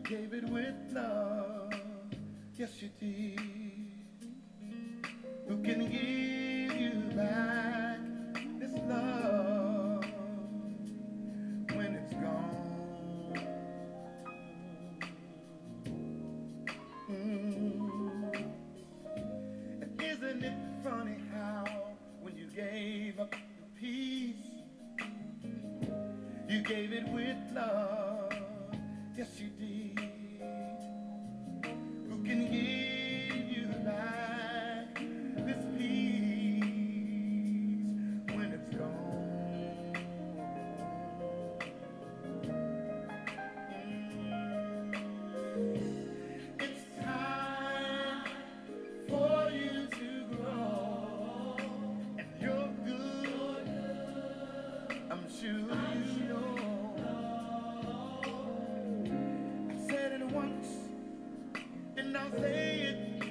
gave it with love. Yes, you did. Who can give you back this love when it's gone? And isn't it funny how when you gave up the peace, you gave it with love? Yes, you did. Who can give you back this peace when it's gone? It's time for you to grow, and you're good. I'm sure you know. I said it once, and I'll say it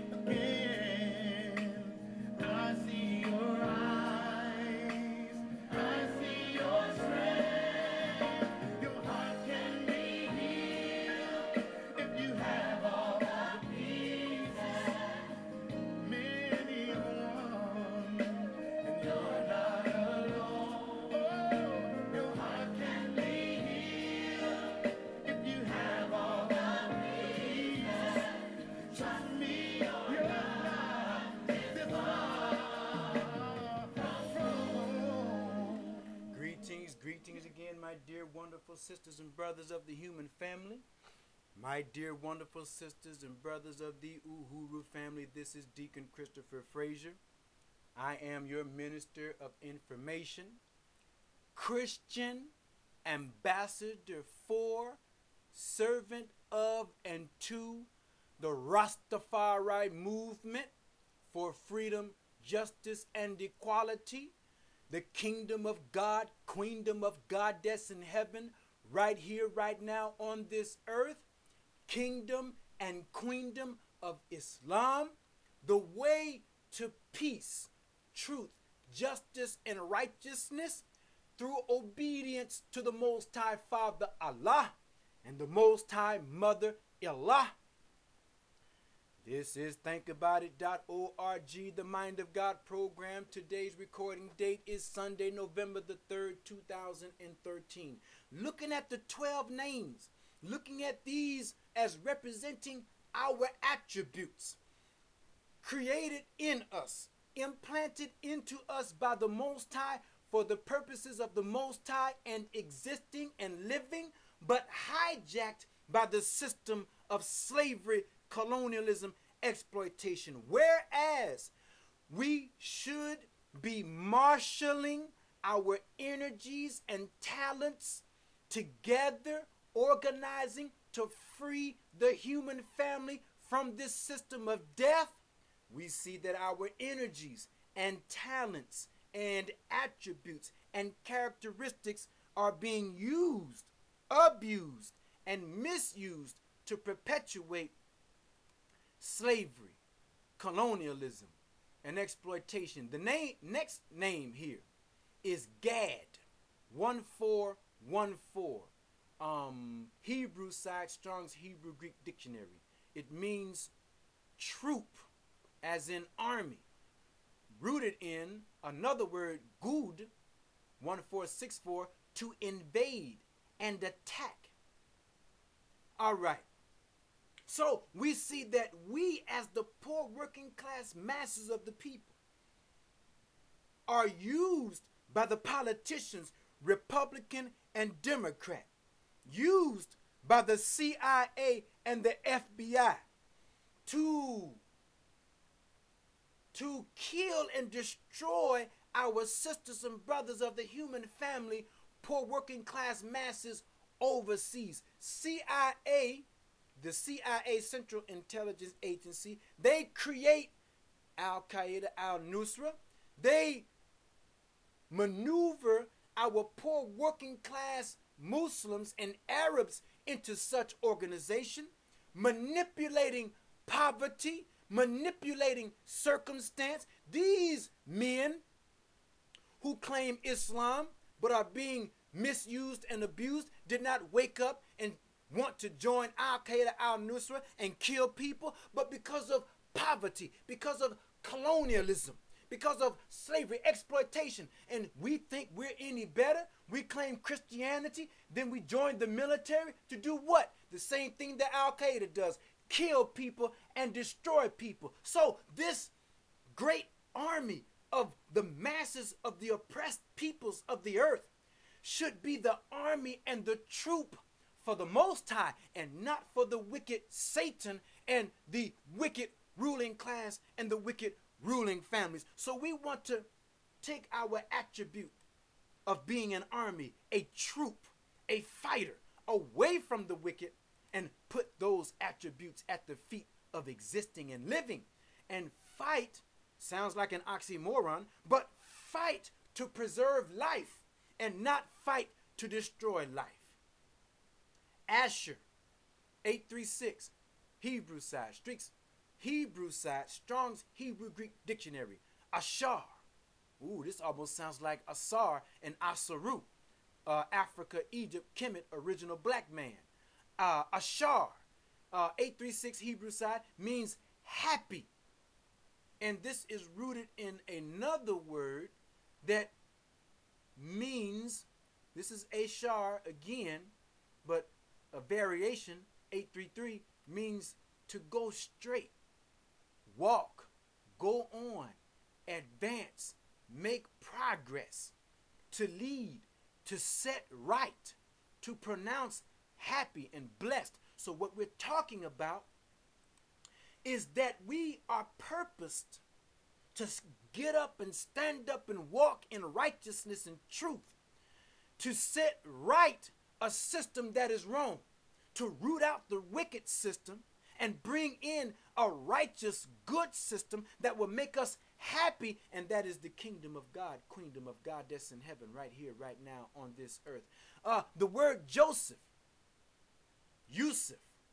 again. I see your eyes, I see your strength. Your heart can be healed if you have all the pieces. Many are one, and you're not alone. Oh, your heart can be healed if you have all the pieces. Trust me, you're not this far from home. Greetings again, my dear wonderful sisters and brothers of the human family. My dear wonderful sisters and brothers of the Uhuru family, this is Deacon Christopher Frazier. I am your minister of information, Christian ambassador for, servant of, and to the Rastafari movement for freedom, justice, and equality. The kingdom of God, queendom of Goddess in heaven, right here, right now on this earth. Kingdom and queendom of Islam, the way to peace, truth, justice, and righteousness through obedience to the Most High Father Allah and the Most High Mother Allah. This is thinkaboutit.org, the Mind of God program. Today's recording date is Sunday, November the 3rd, 2013. Looking at the 12 names, looking at these as representing our attributes, created in us, implanted into us by the Most High for the purposes of the Most High and existing and living, but hijacked by the system of slavery, colonialism, exploitation. Whereas we should be marshaling our energies and talents together, organizing to free the human family from this system of death, we see that our energies and talents and attributes and characteristics are being used, abused, and misused to perpetuate slavery, colonialism, and exploitation. The next name here is GAD, 1414. Hebrew side, Strong's Hebrew Greek Dictionary. It means troop, as in army. Rooted in another word, gud, 1464, to invade and attack. All right. So we see that we, as the poor working class masses of the people, are used by the politicians, Republican and Democrat, used by the CIA and the FBI to kill and destroy our sisters and brothers of the human family, poor working class masses overseas. CIA, the CIA Central Intelligence Agency, they create Al-Qaeda, Al-Nusra. They maneuver our poor working class Muslims and Arabs into such organization, manipulating poverty, manipulating circumstance. These men who claim Islam but are being misused and abused did not wake up and want to join Al-Qaeda, al-Nusra, and kill people, but because of poverty, because of colonialism, because of slavery, exploitation, and we think we're any better. We claim Christianity, then we join the military to do what? The same thing that Al-Qaeda does, kill people and destroy people. So this great army of the masses of the oppressed peoples of the earth should be the army and the troop for the Most High, and not for the wicked Satan and the wicked ruling class and the wicked ruling families. So we want to take our attribute of being an army, a troop, a fighter, away from the wicked, and put those attributes at the feet of existing and living. And fight sounds like an oxymoron, but fight to preserve life and not fight to destroy life. Asher 836, Hebrew side, Streaks Hebrew side, Strong's Hebrew Greek Dictionary. Ashar. Ooh, this almost sounds like Asar and Asaru. Africa, Egypt, Kemet, original black man. Ashar, 836 Hebrew side, means happy. And this is rooted in another word that means, this is Ashar again, but a variation, 833, means to go straight, walk, go on, advance, make progress, to lead, to set right, to pronounce happy and blessed. So what we're talking about is that we are purposed to get up and stand up and walk in righteousness and truth, to set right a system that is wrong, to root out the wicked system and bring in a righteous, good system that will make us happy, and that is the kingdom of God, queendom of God that's in heaven, right here, right now on this earth. The word Joseph, Yusuf,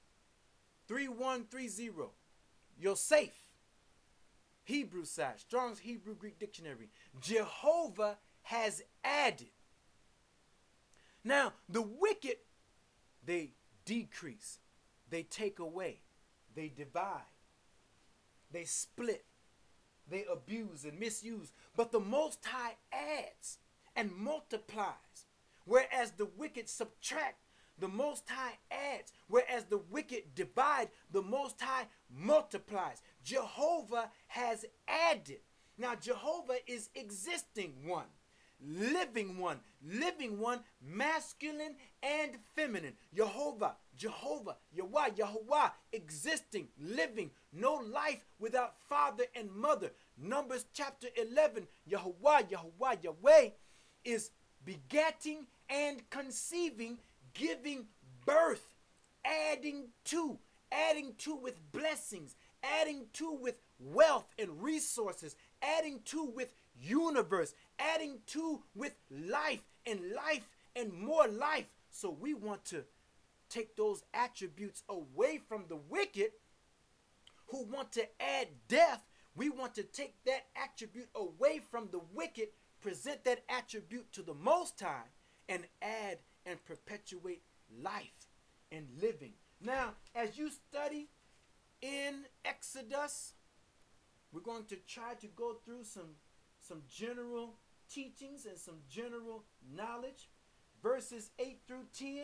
3130, Yosef, Hebrew side, Strong's Hebrew Greek Dictionary. Jehovah has added. Now, the wicked, they decrease, they take away, they divide, they split, they abuse and misuse. But the Most High adds and multiplies. Whereas the wicked subtract, the Most High adds. Whereas the wicked divide, the Most High multiplies. Jehovah has added. Now, Jehovah is existing one, living one, masculine and feminine. Jehovah, Yahweh, existing, living, no life without father and mother. Numbers chapter 11, Yahweh is begetting and conceiving, giving birth, adding to with blessings, adding to with wealth and resources, adding to with universe, adding to with life and more life. So we want to take those attributes away from the wicked who want to add death. We want to take that attribute away from the wicked, present that attribute to the Most High, and add and perpetuate life and living. Now, as you study in Exodus, we're going to try to go through some general teachings and some general knowledge. Verses 8 through 10,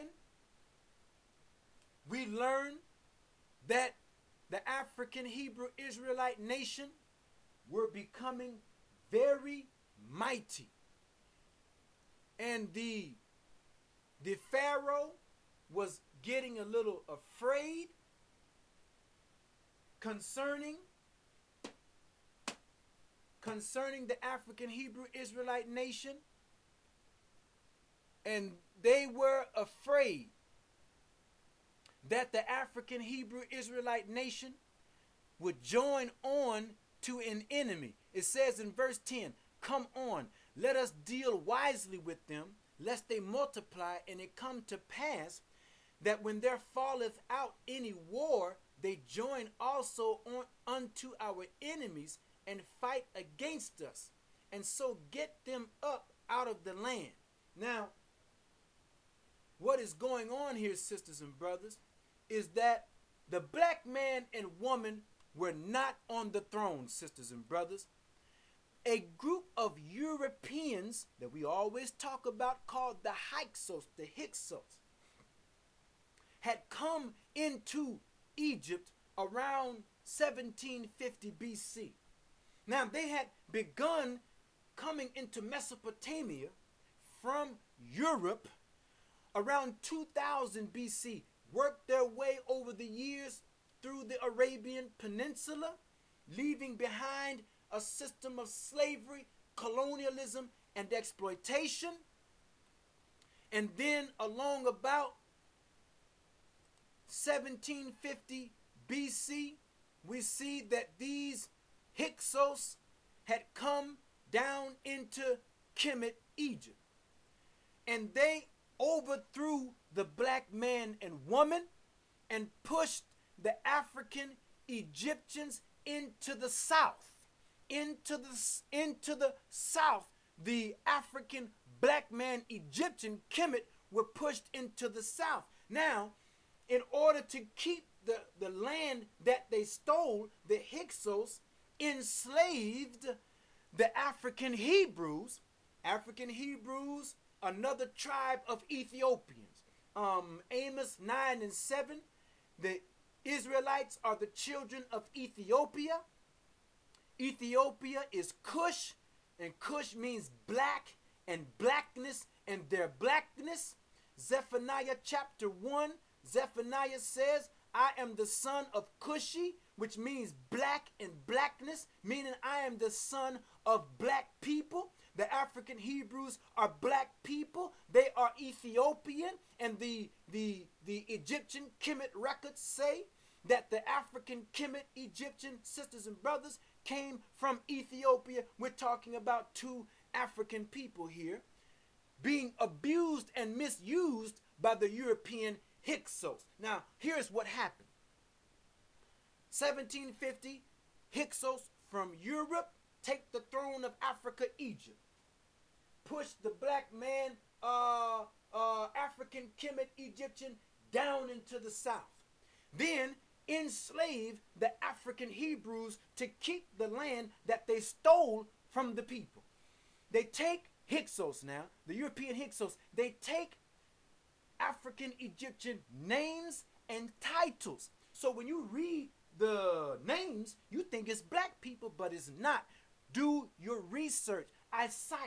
we learn that the African Hebrew Israelite nation were becoming very mighty. And the Pharaoh was getting a little afraid concerning the African Hebrew Israelite nation. And they were afraid that the African Hebrew Israelite nation would join on to an enemy. It says in verse 10, "Come on, let us deal wisely with them, lest they multiply, and it come to pass that when there falleth out any war, they join also on unto our enemies and fight against us, and so get them up out of the land." Now, what is going on here, sisters and brothers, is that the black man and woman were not on the throne, sisters and brothers. A group of Europeans that we always talk about called the Hyksos, had come into Egypt around 1750 BC. Now, they had begun coming into Mesopotamia from Europe around 2000 BC, worked their way over the years through the Arabian Peninsula, leaving behind a system of slavery, colonialism, and exploitation. And then along about 1750 BC, we see that these Hyksos had come down into Kemet, Egypt. And they overthrew the black man and woman and pushed the African Egyptians into the south. Into the south, the African black man Egyptian Kemet were pushed into the south. Now, in order to keep the land that they stole, the Hyksos enslaved the African Hebrews. African Hebrews, another tribe of Ethiopians. Amos 9 and 7, the Israelites are the children of Ethiopia. Ethiopia is Cush, and Cush means black and blackness and their blackness. Zephaniah chapter 1, Zephaniah says, I am the son of Cushi, which means black and blackness, meaning I am the son of black people. The African Hebrews are black people. They are Ethiopian, and the Egyptian Kemet records say that the African Kemet Egyptian sisters and brothers came from Ethiopia. We're talking about two African people here being abused and misused by the European Hyksos. Now, here's what happened. 1750, Hyksos from Europe take the throne of Africa, Egypt. Push the black man, African Kemet Egyptian down into the south. Then enslave the African Hebrews to keep the land that they stole from the people. They take Hyksos now, the European Hyksos, they take African Egyptian names and titles. So when you read the names, you think it's black people, but it's not. Do your research. I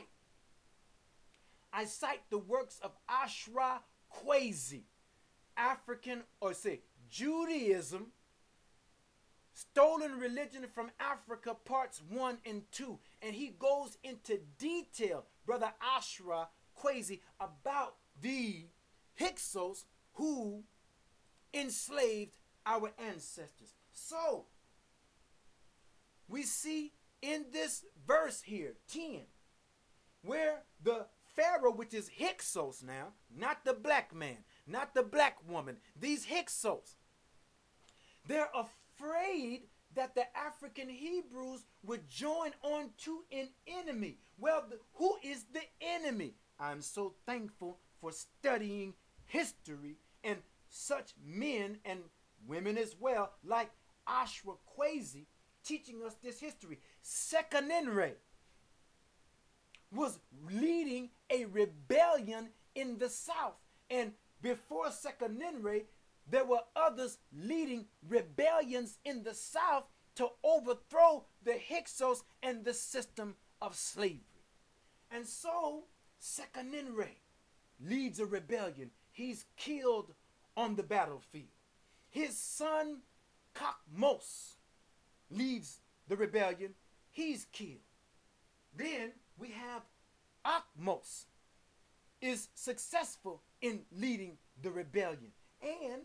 cite the works of Ashra Kwesi, African, or say Judaism, Stolen Religion from Africa, parts 1 and 2. And he goes into detail, Brother Ashra Kwesi, about the Hyksos who enslaved our ancestors. So, we see in this verse here, 10, where the Pharaoh, which is Hyksos now, not the black man, not the black woman, these Hyksos, they're afraid that the African Hebrews would join on to an enemy. Well, who is the enemy? I'm so thankful for studying history and such men and women as well, like Ashra Kwesi, teaching us this history. Sekenenre was leading a rebellion in the south. And before Sekenenre, there were others leading rebellions in the south to overthrow the Hyksos and the system of slavery. And so Sekenenre leads a rebellion. He's killed on the battlefield. His son Kakmos leads the rebellion. He's killed. Then we have Akmos is successful in leading the rebellion. And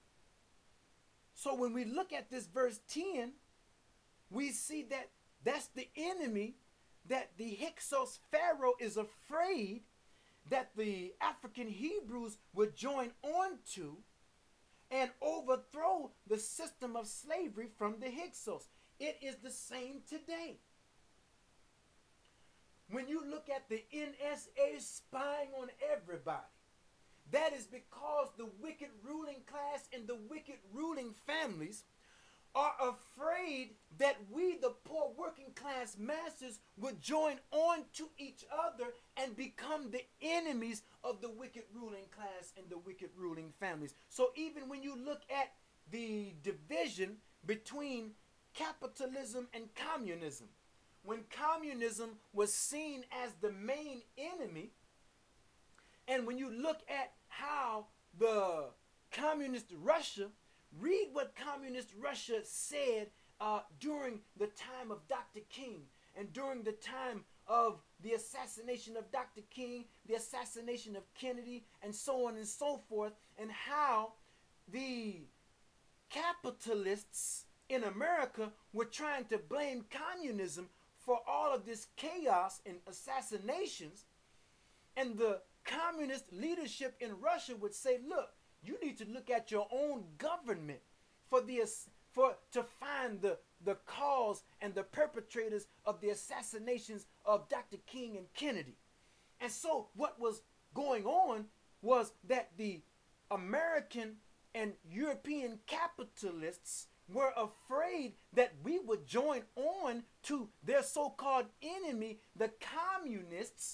so when we look at this verse 10, we see that that's the enemy that the Hyksos Pharaoh is afraid that the African Hebrews would join on to and overthrow the system of slavery from the Hyksos. It is the same today. When you look at the NSA spying on everybody, That is because the wicked ruling class and the wicked ruling families are afraid that we, the poor working class masses, would join on to each other and become the enemies of the wicked ruling class and the wicked ruling families. So even when you look at the division between capitalism and communism, when communism was seen as the main enemy, and when you look at how the communist Russia, read what communist Russia said during the time of Dr. King and during the time of the assassination of Dr. King, the assassination of Kennedy, and so on and so forth, and how the capitalists in America were trying to blame communism for all of this chaos and assassinations. And the communist leadership in Russia would say, look, you need to look at your own government to find the cause and the perpetrators of the assassinations of Dr. King and Kennedy. And so what was going on was that the American and European capitalists were afraid that we would join on to their so-called enemy, the communists,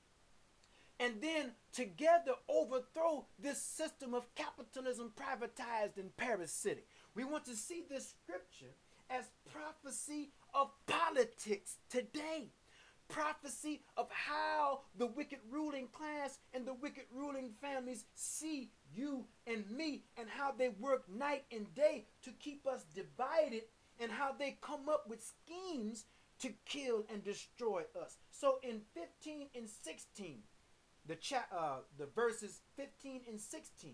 and then together overthrow this system of capitalism privatized and parasitic. We want to see this scripture as prophecy of politics today. Prophecy of how the wicked ruling class and the wicked ruling families see you and me, and how they work night and day to keep us divided, and how they come up with schemes to kill and destroy us. So in 15 and 16, the verses 15 and 16,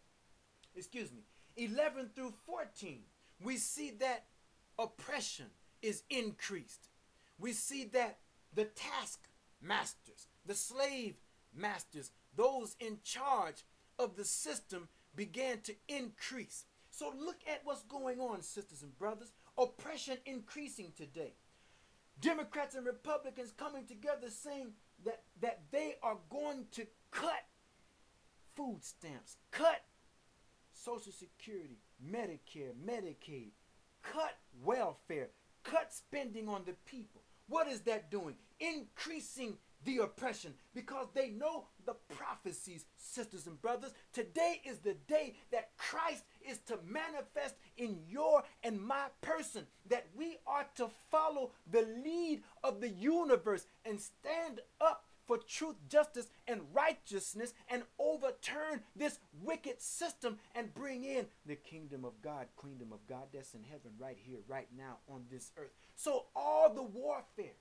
11 through 14, we see that oppression is increased. We see that the taskmasters, the slave masters, those in charge of the system began to increase. So look at what's going on, sisters and brothers. Oppression increasing today. Democrats and Republicans coming together saying that they are going to cut food stamps, cut Social Security, Medicare, Medicaid, cut welfare, cut spending on the people. What is that doing? Increasing the oppression, because they know the prophecies, sisters and brothers. Today is the day that Christ is to manifest in your and my person, that we are to follow the lead of the universe and stand up for truth, justice, and righteousness, and overturn this wicked system and bring in the kingdom of God that's in heaven right here, right now on this earth. So all the warfare,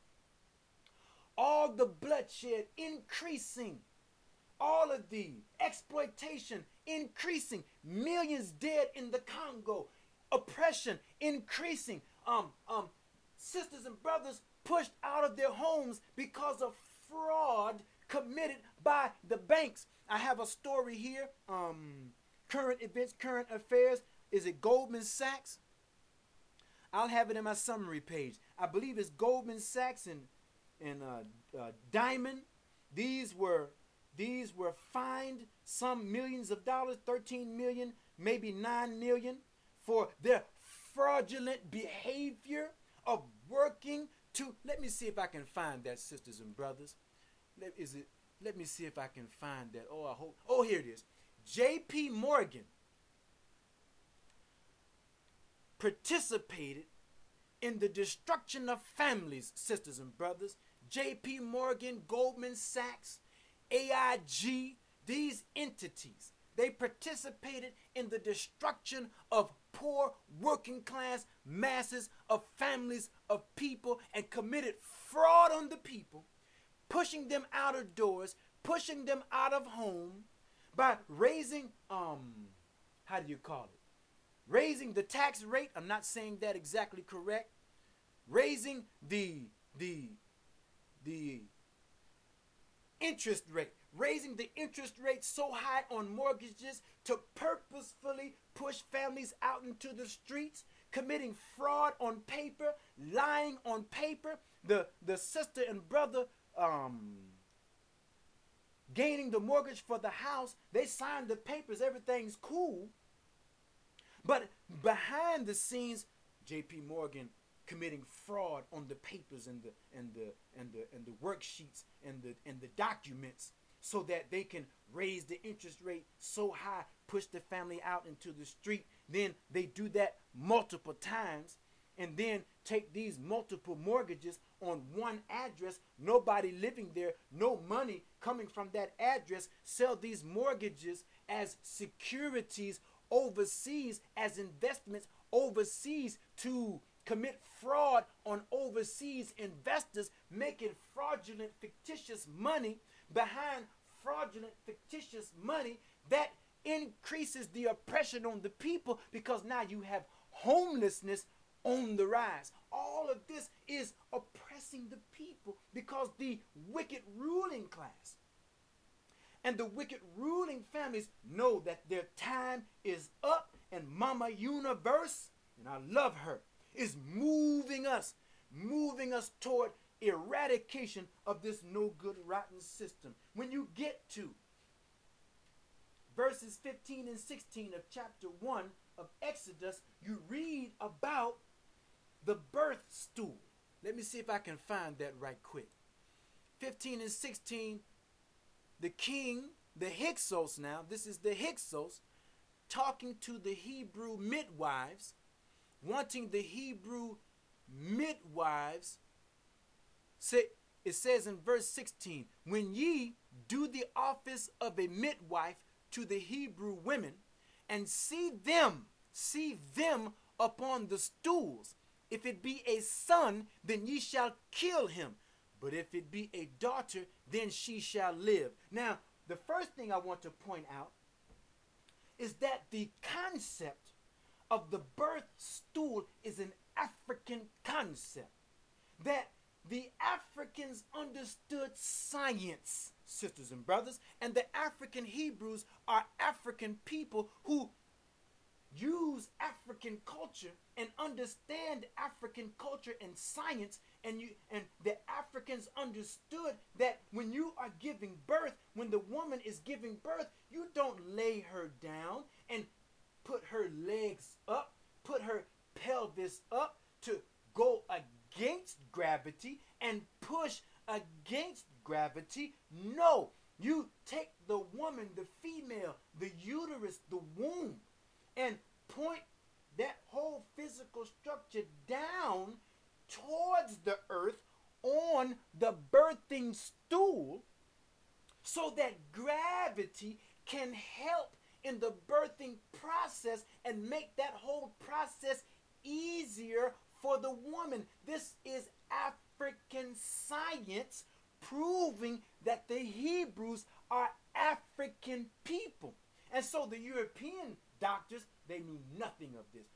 all the bloodshed increasing, all of the exploitation increasing, millions dead in the Congo, oppression increasing, sisters and brothers pushed out of their homes because of fraud committed by the banks. I have a story here, current events, current affairs. Is it Goldman Sachs? I'll have it in my summary page. I believe it's Goldman Sachs and Diamond. These were fined some millions of dollars, 13 million, maybe 9 million, for their fraudulent behavior of working to, let me see if I can find that, sisters and brothers. Let me see if I can find that. Here it is. J.P. Morgan participated in the destruction of families, sisters and brothers. J.P. Morgan, Goldman Sachs, AIG, these entities, they participated in the destruction of poor working class masses, of families, of people, and committed fraud on the people, pushing them out of doors, pushing them out of home by raising, raising the tax rate. I'm not saying that exactly correct. Raising the interest rate. Raising the interest rate so high on mortgages to purposefully push families out into the streets, committing fraud on paper, lying on paper. The sister and brother gaining the mortgage for the house. They signed the papers, everything's cool. But behind the scenes, J.P. Morgan committing fraud on the papers and the worksheets and the documents, so that they can raise the interest rate so high, push the family out into the street. Then they do that multiple times, and then take these multiple mortgages on one address, nobody living there, no money coming from that address, sell these mortgages as securities overseas, as investments overseas, to commit fraud on overseas investors, making fraudulent, fictitious money behind fraudulent, fictitious money. That increases the oppression on the people, because now you have homelessness on the rise. All of this is oppressing the people, because the wicked ruling class and the wicked ruling families know that their time is up, and Mama Universe, and I love her, is moving us toward eradication of this no good, rotten system. When you get to verses 15 and 16 of chapter 1 of Exodus, you read about the birth stool. Let me see if I can find that right quick. 15 and 16, the king, the Hyksos now, this is the Hyksos, talking to the Hebrew midwives, wanting the Hebrew midwives. It says in verse 16, when ye do the office of a midwife to the Hebrew women, and see them upon the stools, if it be a son, then ye shall kill him. But if it be a daughter, then she shall live. Now, the first thing I want to point out is that the concept of the birth stool is an African concept. That the Africans understood science, sisters and brothers, and the African Hebrews are African people who use African culture and understand African culture and science, and the Africans understood that when you are giving birth, when the woman is giving birth, you don't lay her down and put her legs up, put her pelvis up to go against gravity and push against gravity. No, you take the woman, the female, the uterus, the womb, and point that whole physical structure down towards the earth on the birthing stool, so that gravity can help in the birthing process and make that whole process easier for the woman. This is African science proving that the Hebrews are African people. And so the European doctors, they knew nothing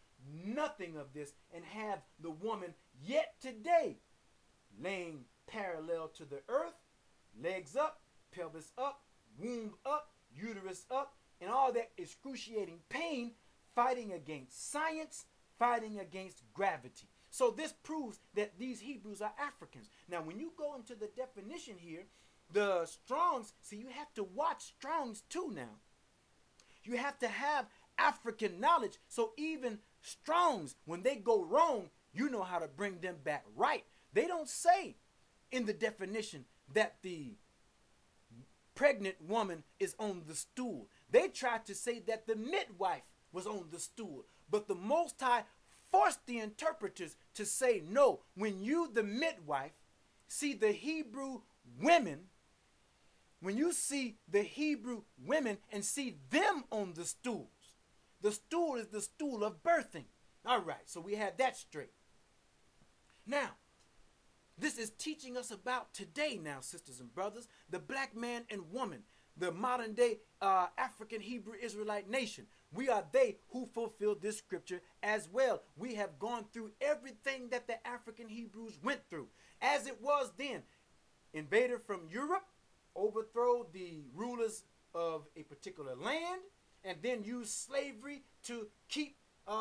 of this, and have the woman yet today laying parallel to the earth, legs up, pelvis up, womb up, uterus up, and all that excruciating pain, fighting against science, fighting against gravity. So this proves that these Hebrews are Africans. Now, when you go into the definition here, the Strong's, see, you have to watch Strong's too now. You have to have African knowledge, so even Strong's, when they go wrong, you know how to bring them back right. They don't say in the definition that the pregnant woman is on the stool. They try to say that the midwife was on the stool, but the Most High forced the interpreters to say, no, when you, the midwife, see the Hebrew women, when you see the Hebrew women and see them on the stools, the stool is the stool of birthing. All right, so we have that straight. Now, this is teaching us about today now, sisters and brothers, the black man and woman, the modern day African Hebrew Israelite nation. We are they who fulfill this scripture as well. We have gone through everything that the African Hebrews went through. As it was then, invader from Europe, overthrow the rulers of a particular land, and then use slavery to keep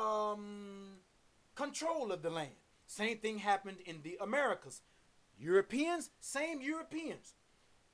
control of the land. Same thing happened in the Americas. Europeans, same Europeans.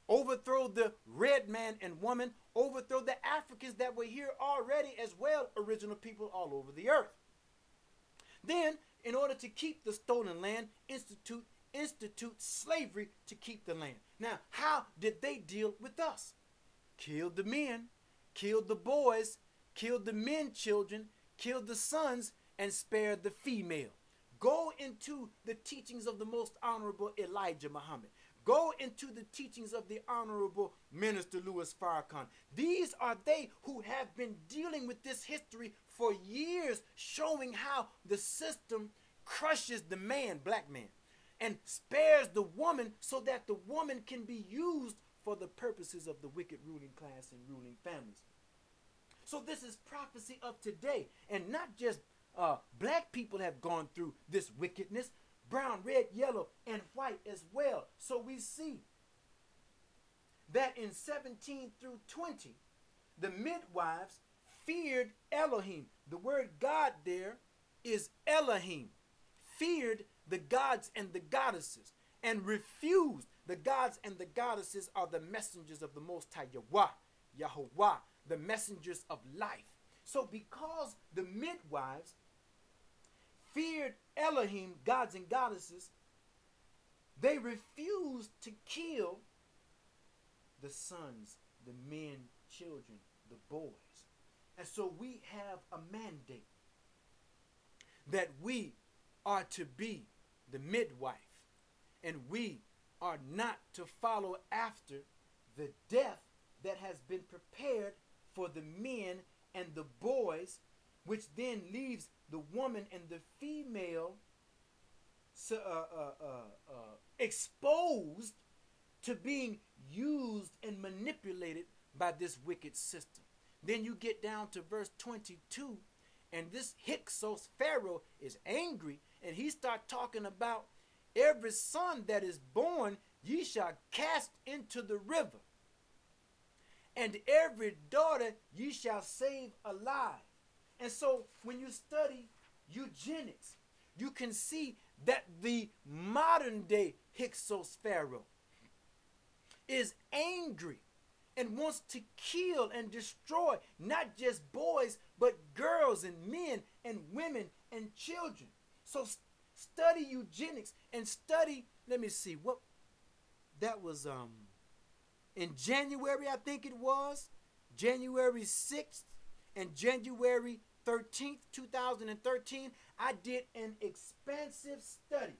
overthrow the red man and woman, overthrow the Africans that were here already as well, original people all over the earth. Then, in order to keep the stolen land, institute slavery to keep the land. Now, how did they deal with us? Killed the men, killed the boys, killed the men children, killed the sons, and spared the female. Go into the teachings of the most honorable Elijah Muhammad. Go into the teachings of the honorable Minister Louis Farrakhan. These are they who have been dealing with this history for years, showing how the system crushes the man, black man, and spares the woman so that the woman can be used for the purposes of the wicked ruling class and ruling families. So this is prophecy of today, and not just black people have gone through this wickedness, brown, red, yellow, and white as well. So we see that in 17 through 20, the midwives feared Elohim. The word God there is Elohim. Feared the gods and the goddesses and refused. The gods and the goddesses are the messengers of the Most High Yahweh, the messengers of life. So because the midwives feared Elohim, gods and goddesses, they refused to kill the sons, the men, children, the boys. And so we have a mandate that we are to be the midwife, and we are not to follow after the death that has been prepared for the men and the boys, which then leaves the woman and the female exposed to being used and manipulated by this wicked system. Then you get down to verse 22, and this Hyksos Pharaoh is angry, and he starts talking about every son that is born ye shall cast into the river, and every daughter ye shall save alive. And so when you study eugenics, you can see that the modern day Hyksos Pharaoh is angry and wants to kill and destroy not just boys, but girls and men and women and children. So study eugenics and study, let me see, what that was in January, I think it was, January 6th and January 13th, 2013, I did an expansive study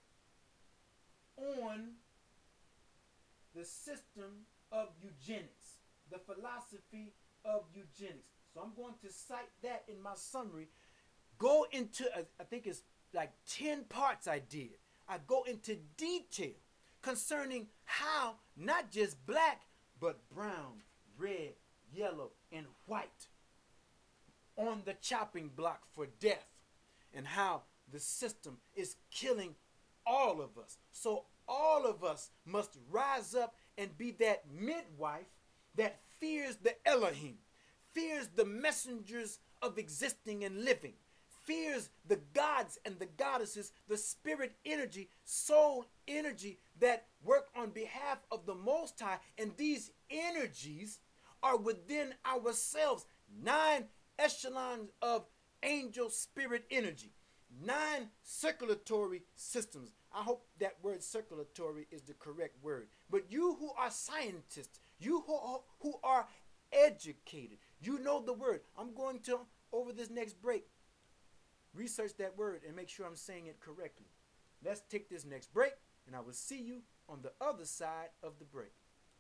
on the system of eugenics, the philosophy of eugenics. So I'm going to cite that in my summary. Go into, I think it's like 10 parts I did. I go into detail concerning how not just black, but brown, red, yellow, and white on the chopping block for death, and how the system is killing all of us. So all of us must rise up and be that midwife that fears the Elohim, fears the messengers of existing and living, fears the gods and the goddesses, the spirit energy, soul energy that work on behalf of the Most High. And these energies are within ourselves. 9 echelons of angel spirit energy, 9 circulatory systems. I hope that word circulatory is the correct word. But you who are scientists, you who are educated, you know the word. I'm going to, over this next break, research that word and make sure I'm saying it correctly. Let's take this next break, and I will see you on the other side of the break.